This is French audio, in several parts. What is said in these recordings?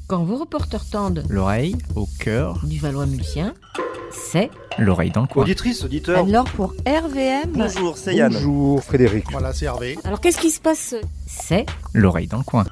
Quand vos reporters tendent l'oreille au cœur du Valois-Mulsien, c'est l'oreille dans le coin. Auditrice, auditeur. alors pour RVM. Bonjour, c'est Yann. Bonjour Frédéric. Voilà, c'est Hervé. Alors qu'est-ce qui se passe? C'est L'oreille dans le coin.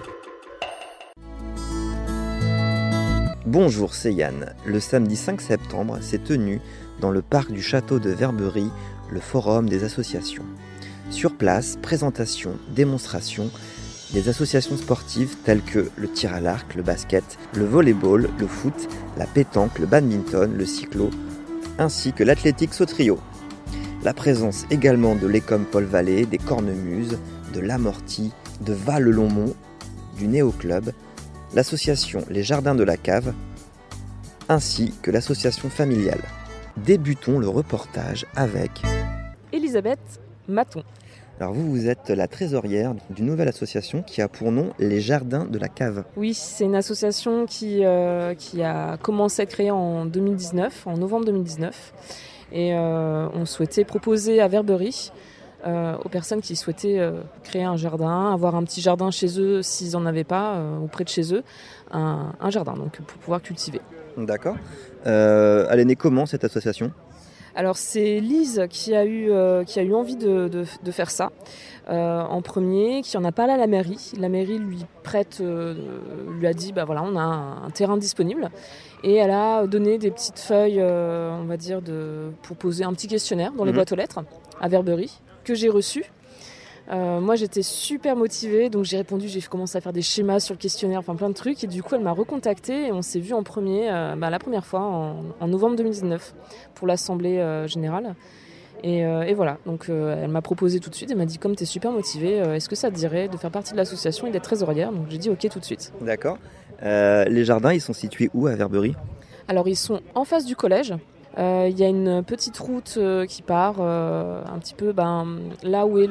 Bonjour, c'est Yann. Le samedi 5 septembre s'est tenu dans le parc du château de Verberie le forum des associations. Sur place, présentation, démonstration des associations sportives telles que le tir à l'arc, le basket, le volley-ball, le foot, la pétanque, le badminton, le cyclo, ainsi que l'athlétique saut-trio. La présence également de l'Écom Paul Vallée, des Cornemuses, de l'Amorti, de Val-le-Longmont, du Néo-Club, l'association Les Jardins de la Cave, ainsi que l'association familiale. Débutons le reportage avec Elisabeth Maton. Alors vous êtes la trésorière d'une nouvelle association qui a pour nom Les Jardins de la Cave. Oui, c'est une association qui a commencé à être créée en 2019, en novembre 2019. Et on souhaitait proposer à Verberie aux personnes qui souhaitaient créer un jardin, avoir un petit jardin chez eux s'ils n'en avaient pas, ou près de chez eux, un jardin donc, pour pouvoir cultiver. D'accord. Elle est née comment cette association ? Alors c'est Lise qui a eu envie de faire ça en premier, qui en a parlé à la mairie. La mairie lui a dit voilà, on a un terrain disponible, et elle a donné des petites feuilles, on va dire, pour poser un petit questionnaire dans les boîtes aux lettres à Verberie que j'ai reçu. Moi j'étais super motivée, donc j'ai répondu, j'ai commencé à faire des schémas sur le questionnaire, enfin plein de trucs, et du coup elle m'a recontactée et on s'est vu en premier, la première fois en novembre 2019 pour l'assemblée générale. Et voilà, donc elle m'a proposé tout de suite, elle m'a dit comme tu es super motivée, est-ce que ça te dirait de faire partie de l'association et d'être trésorière? Donc j'ai dit ok tout de suite. D'accord. Les jardins, ils sont situés où à Verberie ? Alors ils sont en face du collège. Il y a une petite route qui part un petit peu là où est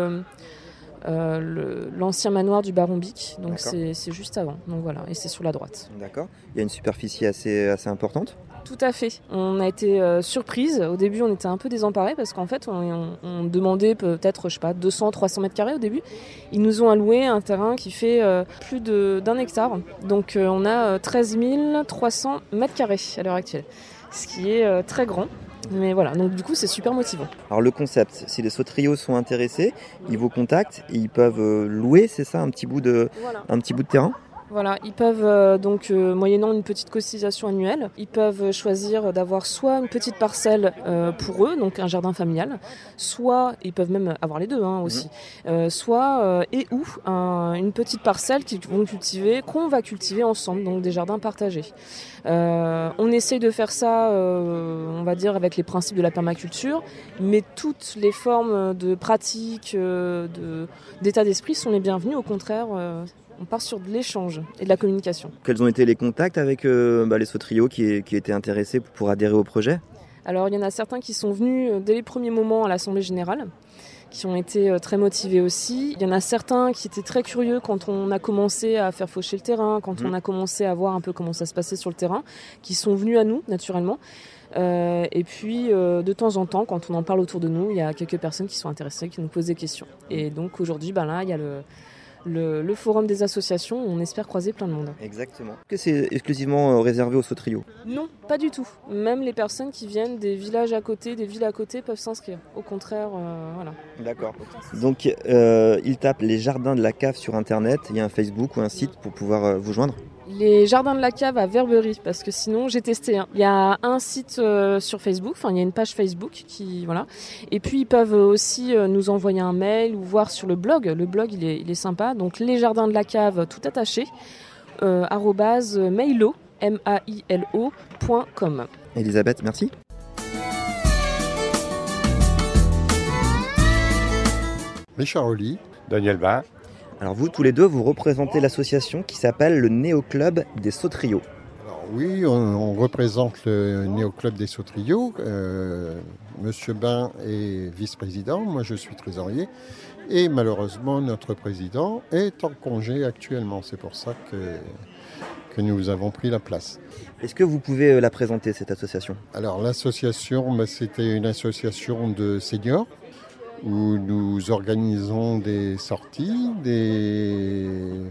l'ancien manoir du Baron Bic, donc c'est juste avant, donc voilà, et c'est sur la droite. D'accord. Il y a une superficie assez importante ? Tout à fait. On a été surprise. Au début, on était un peu désemparés parce qu'en fait, on demandait peut-être, 200-300 mètres carrés au début. Ils nous ont alloué un terrain qui fait plus d'un hectare. Donc, on a 13 300 mètres carrés à l'heure actuelle, ce qui est très grand. Mais voilà, donc du coup, c'est super motivant. Alors, le concept, si les sauteriaux sont intéressés, ils vous contactent et ils peuvent louer, c'est ça, un petit bout de terrain ? Voilà, ils peuvent moyennant une petite cotisation annuelle, ils peuvent choisir d'avoir soit une petite parcelle pour eux, donc un jardin familial, soit, ils peuvent même avoir les deux aussi, soit une petite parcelle qu'on va cultiver ensemble, donc des jardins partagés. On essaye de faire ça, on va dire, avec les principes de la permaculture, mais toutes les formes de pratiques, d'état d'esprit sont les bienvenues, au contraire. On part sur de l'échange et de la communication. Quels ont été les contacts avec les sauteriaux qui étaient intéressés pour adhérer au projet ? Alors, il y en a certains qui sont venus dès les premiers moments à l'Assemblée Générale, qui ont été très motivés aussi. Il y en a certains qui étaient très curieux quand on a commencé à faire faucher le terrain, quand on a commencé à voir un peu comment ça se passait sur le terrain, qui sont venus à nous, naturellement. Et puis, de temps en temps, quand on en parle autour de nous, il y a quelques personnes qui sont intéressées, qui nous posent des questions. Et donc, aujourd'hui, là, il y a le forum des associations, on espère croiser plein de monde. Exactement. Est-ce que c'est exclusivement réservé aux sauteriaux ? Non, pas du tout. Même les personnes qui viennent des villages à côté, des villes à côté peuvent s'inscrire. Au contraire, voilà. D'accord. Donc, ils tapent les jardins de la cave sur Internet. Il y a un Facebook ou un site pour pouvoir vous joindre ? Les jardins de la cave à Verberie, parce que sinon j'ai testé. Il y a un site sur Facebook, il y a une page Facebook voilà. Et puis ils peuvent aussi nous envoyer un mail ou voir sur le blog. Le blog il est sympa. Donc les jardins de la cave tout attaché @mailo mailo.com. Elisabeth, merci. Richard Oli. Daniel Bain. Alors vous, tous les deux, vous représentez l'association qui s'appelle le Néo-Club des Sauteriaux. Alors oui, on représente le Néo-Club des Sauteriaux. Monsieur Bain est vice-président, moi je suis trésorier. Et malheureusement, notre président est en congé actuellement. C'est pour ça que nous avons pris la place. Est-ce que vous pouvez la présenter, cette association ? Alors l'association, c'était une association de seniors où nous organisons des sorties,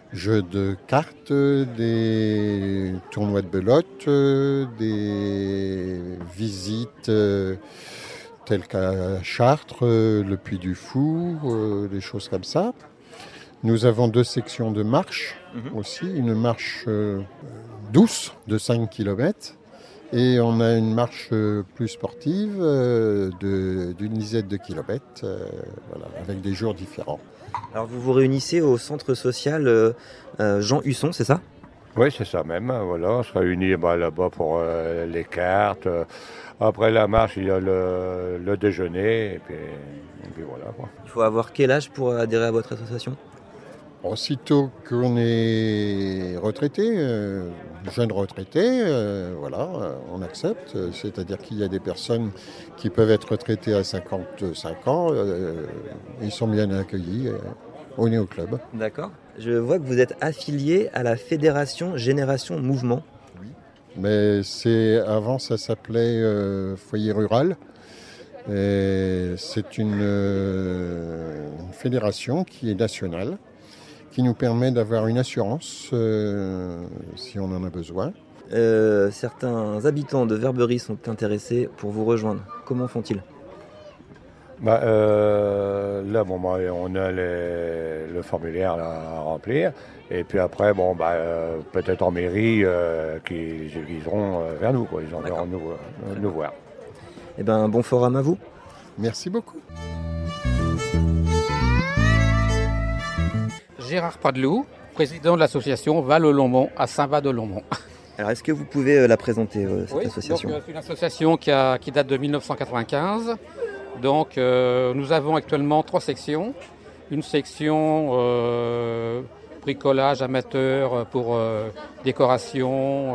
jeux de cartes, des tournois de belote, des visites telles qu'à Chartres, le Puy du Fou, des choses comme ça. Nous avons 2 sections de marche aussi, une marche douce de 5 km et on a une marche plus sportive d'une dizaine de kilomètres, voilà, avec des jours différents. Alors vous vous réunissez au centre social Jean Husson, c'est ça ? Oui, c'est ça même. Voilà, on se réunit là-bas pour les cartes. Après la marche, il y a le déjeuner et puis voilà, quoi. Il faut avoir quel âge pour adhérer à votre association ? Aussitôt qu'on est retraité, jeune retraité, voilà, on accepte. C'est-à-dire qu'il y a des personnes qui peuvent être retraitées à 55 ans. Ils sont bien accueillis au Néo-Club. D'accord. Je vois que vous êtes affilié à la Fédération Génération Mouvement. Oui. Mais avant, ça s'appelait Foyer Rural. Et c'est une fédération qui est nationale, qui nous permet d'avoir une assurance si on en a besoin. Certains habitants de Verberie sont intéressés pour vous rejoindre. Comment font-ils ? Là, on a le formulaire là, à remplir. Et puis après, peut-être en mairie, qu'ils iront vers nous, quoi. Ils enverront nous voir. Eh bien, bon forum à vous. Merci beaucoup. Gérard Padelou, président de l'association Val-au-Longmont à Saint-Va-de-Longmont. Alors, est-ce que vous pouvez la présenter, cette association ? C'est une association qui date de 1995. Donc, nous avons actuellement 3 sections. Une section bricolage amateur pour décoration,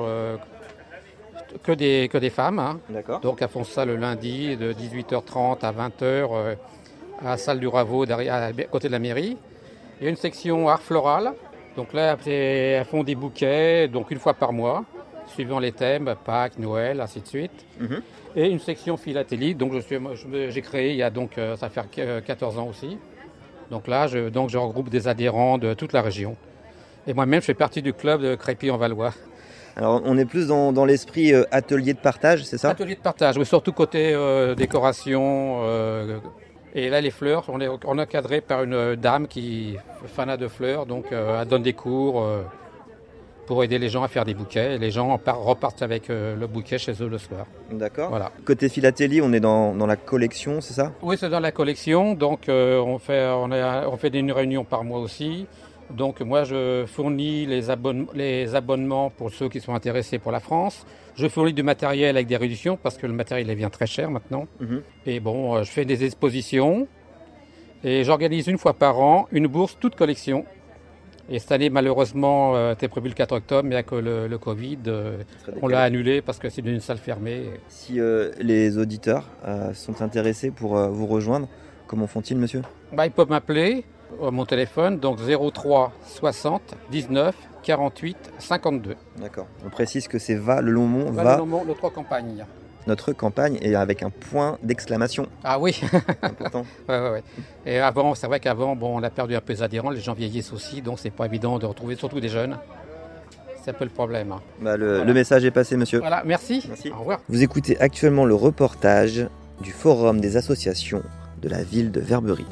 que des femmes. Hein. D'accord. Donc, elles font ça le lundi de 18h30 à 20h à la salle du Raveau, à côté de la mairie. Il y a une section art floral. Donc là, elles font des bouquets, donc une fois par mois, suivant les thèmes, Pâques, Noël, ainsi de suite. Et une section philatélie, donc j'ai créé il y a donc, ça fait 14 ans aussi. Donc là, je regroupe des adhérents de toute la région. Et moi-même, je fais partie du club de Crépy-en-Valois. Alors, on est plus dans l'esprit atelier de partage, c'est ça ? Atelier de partage, oui, surtout côté décoration. Et là, les fleurs, on est encadré par une dame qui est fanat de fleurs, donc elle donne des cours pour aider les gens à faire des bouquets. Et les gens repartent avec le bouquet chez eux le soir. D'accord. Voilà. Côté philatélie, on est dans la collection, c'est ça ? Oui, c'est dans la collection. Donc, on fait une réunion par mois aussi. Donc, moi, je fournis les abonnements pour ceux qui sont intéressés pour la France. Je fournis du matériel avec des réductions parce que le matériel devient très cher maintenant. Et bon, je fais des expositions et j'organise une fois par an une bourse toute collection. Et cette année, malheureusement, c'était prévu le 4 octobre, mais avec le Covid, on l'a annulé parce que c'est une salle fermée. Si les auditeurs sont intéressés pour vous rejoindre, comment font-ils, monsieur ? Ils peuvent m'appeler à mon téléphone, donc 03 60 19 48 52. D'accord. On précise que c'est Val-le-Longmont, Val-le-Longmont, notre campagne. Notre campagne est avec un point d'exclamation. Ah oui. Important. Ouais. Et avant, c'est vrai qu'avant, on a perdu un peu les adhérents, les gens vieillissent aussi, donc c'est pas évident de retrouver surtout des jeunes. C'est un peu le problème. Hein. Le message est passé, monsieur. Voilà, merci. Merci. Au revoir. Vous écoutez actuellement le reportage du Forum des associations de la ville de Verberie.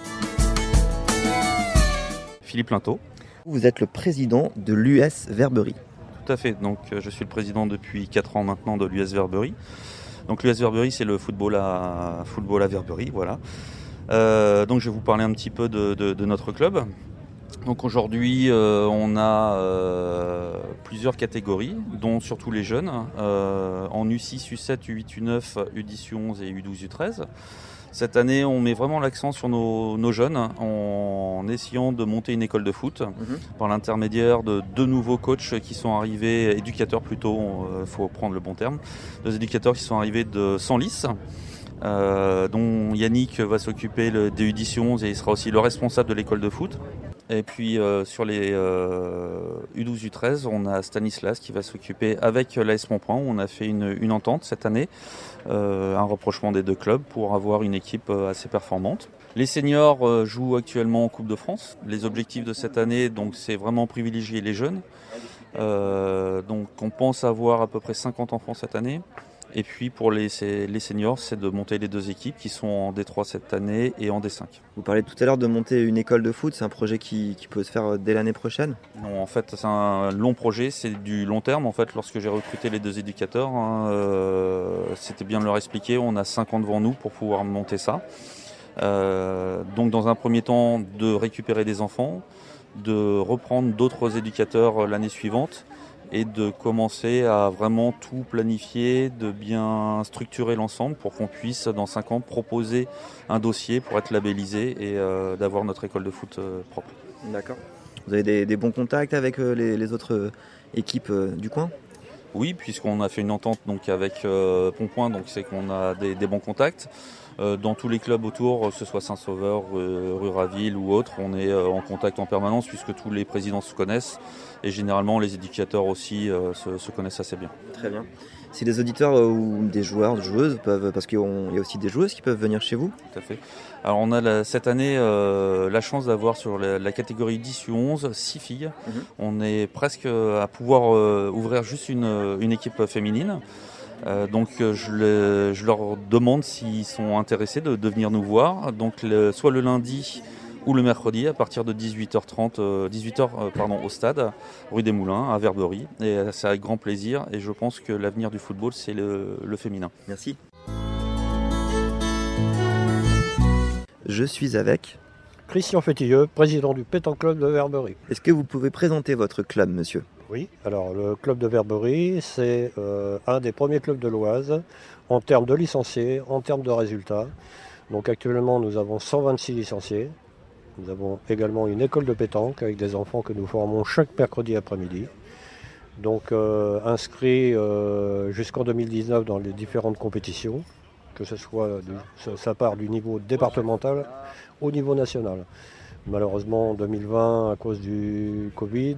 Philippe Linteau. Vous êtes le président de l'US Verberie. Tout à fait, donc je suis le président depuis 4 ans maintenant de l'US Verberie. Donc l'US Verberie, c'est le football à Verberie, voilà. Donc je vais vous parler un petit peu de notre club. Donc aujourd'hui, on a plusieurs catégories, dont surtout les jeunes, en U6, U7, U8, U9, U10, U11 et U12, U13. Cette année, on met vraiment l'accent sur nos jeunes en essayant de monter une école de foot par l'intermédiaire de 2 nouveaux coachs qui sont arrivés, éducateurs plutôt, il faut prendre le bon terme, 2 éducateurs qui sont arrivés de Senlis, dont Yannick va s'occuper des U10-11 et il sera aussi le responsable de l'école de foot. Et puis sur les U12, U13, on a Stanislas qui va s'occuper avec l'AS Montpoint. On a fait une entente cette année, un rapprochement des 2 clubs pour avoir une équipe assez performante. Les seniors jouent actuellement en Coupe de France. Les objectifs de cette année, donc, c'est vraiment privilégier les jeunes. Donc on pense avoir à peu près 50 enfants cette année. Et puis pour les seniors, c'est de monter les 2 équipes qui sont en D3 cette année et en D5. Vous parlez tout à l'heure de monter une école de foot, c'est un projet qui peut se faire dès l'année prochaine? Non, en fait c'est un long projet, c'est du long terme. En fait, lorsque j'ai recruté les 2 éducateurs, c'était bien de leur expliquer, on a 5 ans devant nous pour pouvoir monter ça. Donc dans un premier temps, de récupérer des enfants, de reprendre d'autres éducateurs l'année suivante et de commencer à vraiment tout planifier, de bien structurer l'ensemble pour qu'on puisse dans 5 ans proposer un dossier pour être labellisé et d'avoir notre école de foot propre. D'accord. Vous avez des bons contacts avec les autres équipes du coin? Oui, puisqu'on a fait une entente donc avec Pontpoint, donc c'est qu'on a des bons contacts. Dans tous les clubs autour, que ce soit Saint-Sauveur, Ruraville ou autres, on est en contact en permanence puisque tous les présidents se connaissent et généralement les éducateurs aussi se connaissent assez bien. Très bien. Si les auditeurs ou des joueurs, des joueuses peuvent, parce qu'il y a aussi des joueuses qui peuvent venir chez vous? Tout à fait. Alors on a cette année la chance d'avoir sur la catégorie 10 ou 11 6 filles. On est presque à pouvoir ouvrir juste une équipe féminine. Donc je leur demande s'ils sont intéressés de venir nous voir. Donc soit le lundi ou le mercredi à partir de 18h30, au stade, rue des Moulins, à Verberie. Et c'est avec grand plaisir. Et je pense que l'avenir du football, c'est le féminin. Merci. Je suis avec Christian Fétilleux, président du Pétanque Club de Verberie. Est-ce que vous pouvez présenter votre club, monsieur? Oui, alors le club de Verberie, c'est un des premiers clubs de l'Oise en termes de licenciés, en termes de résultats. Donc actuellement, nous avons 126 licenciés. Nous avons également une école de pétanque avec des enfants que nous formons chaque mercredi après-midi. Donc inscrits jusqu'en 2019 dans les différentes compétitions, que ce soit ça part du niveau départemental au niveau national. Malheureusement, en 2020, à cause du Covid,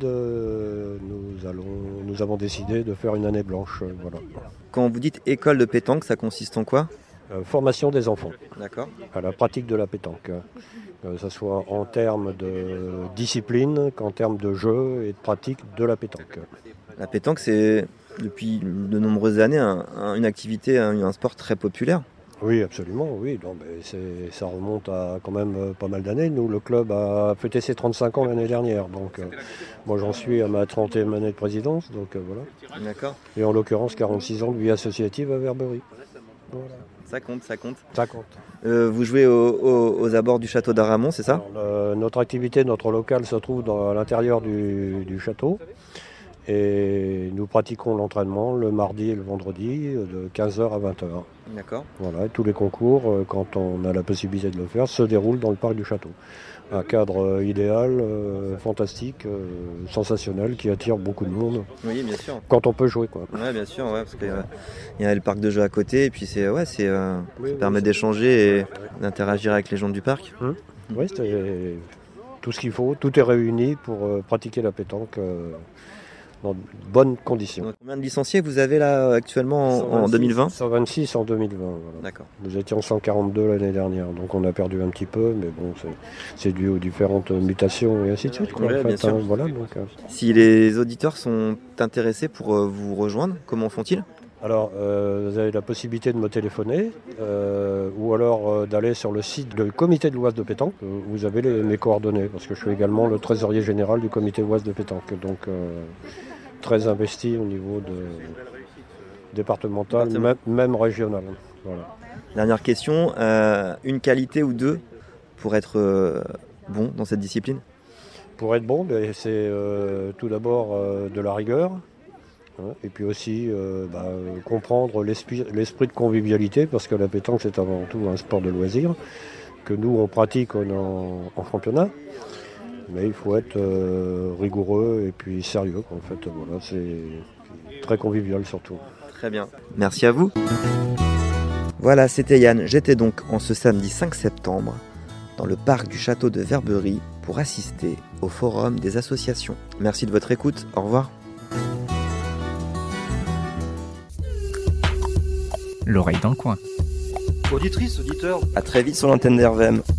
nous avons décidé de faire une année blanche. Voilà. Quand vous dites école de pétanque, ça consiste en quoi? Formation des enfants. D'accord. À la pratique de la pétanque. Que ce soit en termes de discipline qu'en termes de jeu et de pratique de la pétanque. La pétanque, c'est depuis de nombreuses années une activité, un sport très populaire. Oui, absolument, oui. Non, mais ça remonte à quand même pas mal d'années. Nous, le club a fêté ses 35 ans l'année dernière. Donc, moi, j'en suis à ma 30e année de présidence. Donc, voilà. D'accord. Et en l'occurrence, 46 ans de vie associative à Verberie. Voilà. Ça compte. Ça compte. Vous jouez aux abords du château d'Aramon, c'est ça? Alors, notre activité, notre local se trouve à l'intérieur du château. Et nous pratiquons l'entraînement le mardi et le vendredi de 15h à 20h. D'accord. Voilà, et tous les concours, quand on a la possibilité de le faire, se déroulent dans le parc du château. Un cadre idéal, fantastique, sensationnel, qui attire beaucoup de monde. Oui, bien sûr. Quand on peut jouer, quoi. Oui, bien sûr, ouais, parce qu'il y a le parc de jeux à côté, et puis ça permet d'échanger et d'interagir avec les gens du parc. Oui, c'est tout ce qu'il faut, tout est réuni pour pratiquer la pétanque dans de bonnes conditions. Donc, combien de licenciés vous avez là actuellement en 2020? 126 en 2020. Voilà. D'accord. Nous étions 142 l'année dernière, donc on a perdu un petit peu, mais bon, c'est dû aux différentes mutations et ainsi de suite. Quoi, ouais, en fait, bien sûr. Voilà, donc, Si les auditeurs sont intéressés pour vous rejoindre, comment font-ils? Alors, vous avez la possibilité de me téléphoner ou alors d'aller sur le site du comité de l'Oise de pétanque. Vous avez mes coordonnées, parce que je suis également le trésorier général du comité Oise de pétanque. Donc, très investi au niveau départemental, même régional. Voilà. Dernière question, une qualité ou deux pour être bon dans cette discipline? Pour être bon, c'est tout d'abord de la rigueur. Et puis aussi comprendre l'esprit de convivialité, parce que la pétanque c'est avant tout un sport de loisir que nous on pratique en championnat, mais il faut être rigoureux et puis sérieux quoi. En fait, voilà, c'est très convivial surtout. Très bien, merci à vous. Voilà, c'était Yann. J'étais donc en ce samedi 5 septembre dans le parc du château de Verberie pour assister au forum des associations. Merci de votre écoute, au revoir. L'oreille dans le coin. Auditrice, auditeur. À très vite sur l'antenne d'RVM.